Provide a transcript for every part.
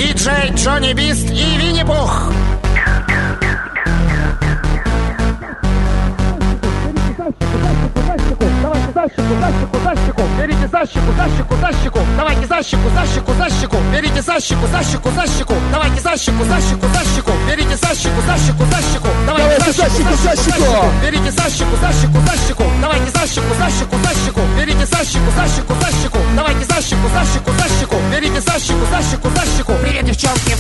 Диджей Джонни Бист и Винни-Пух. Давайте защику, берите защику, давайте защику, берите защику, давайте защику, берите защику, давайте защику, берите защику, давайте защику, берите защику, давайте защику, берите защику. Привет, девчонки!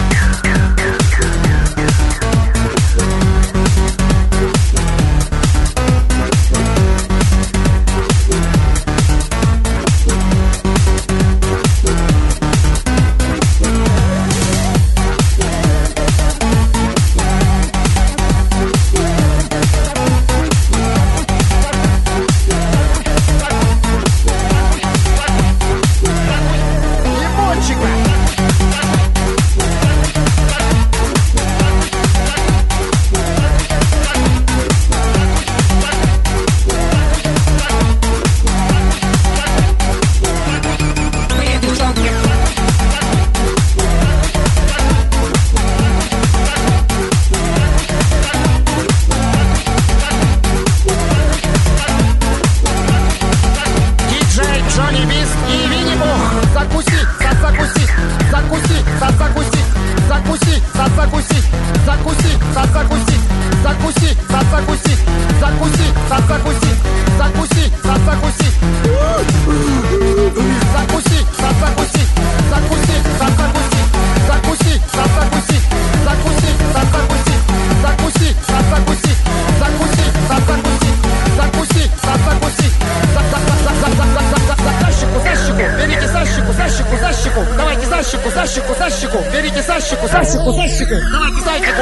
Защику, берите защику, давайте зайчику.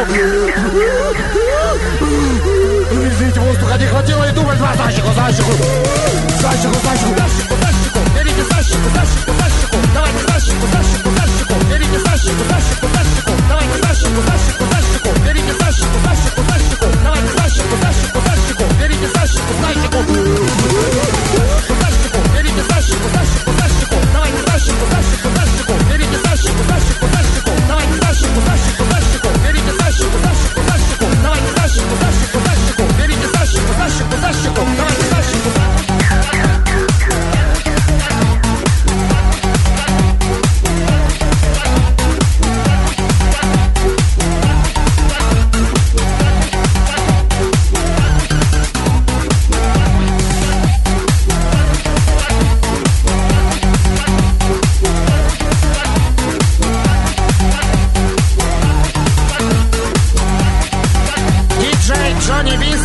Извините, воздуха не хватило и думать про защику, берите защику, давайте защику, берите защику, давайте защику, берите защику, давайте защику, берите защику, зайчику. Берите защику, давайте защику, берите защику, давайте защику, берите защику, давайте защику, берите защику, давайте защику. Джонни Бист